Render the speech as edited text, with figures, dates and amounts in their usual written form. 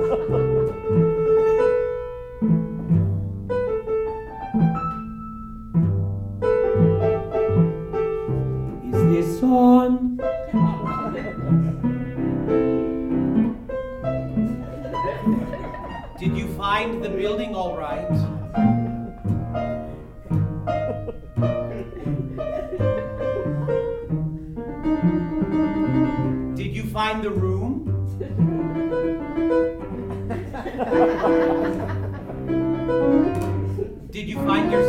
Is this on? Did you find the building all right? Did you find the room? Did you find your